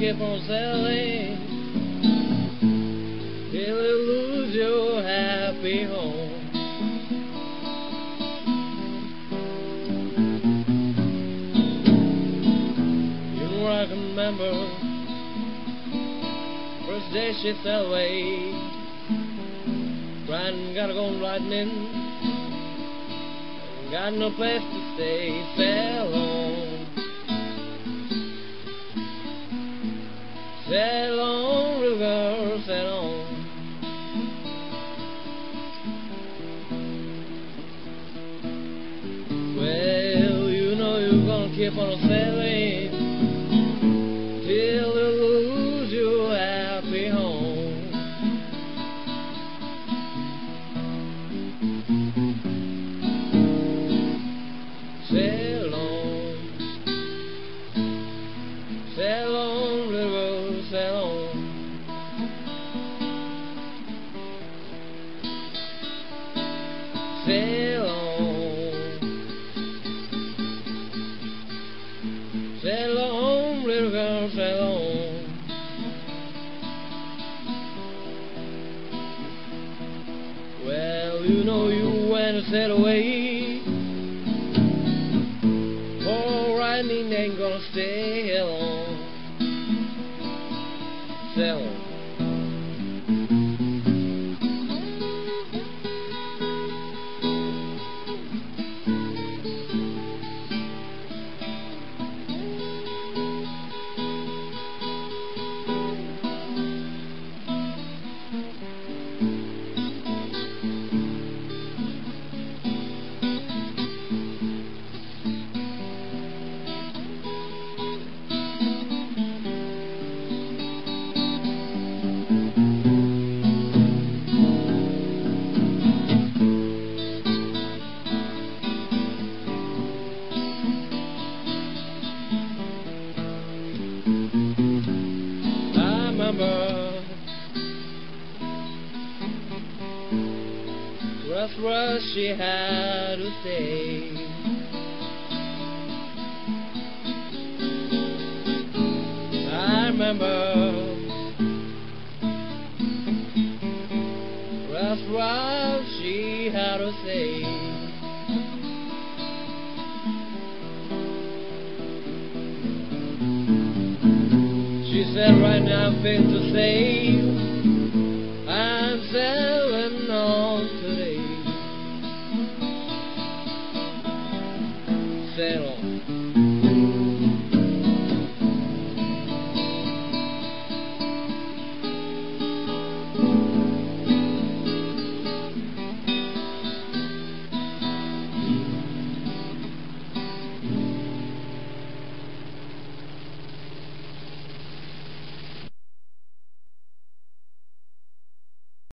keep on selling till you lose your happy home. You know I can remember first day she fell away, crying, gotta go riding in, got no place to stay, fell on. Sail on, little girl, sail on. Well, you know you're gonna keep on sailing till you lose your happy home. Sail on, sail on, little girl, sail on. Sail on, sail on, little girl, sail on. Well, you know you went and sail away. Poor riding ain't gonna stay here long. Sail on. Rush she had to stay. I remember rush she had to stay. She said right now I'm fit to say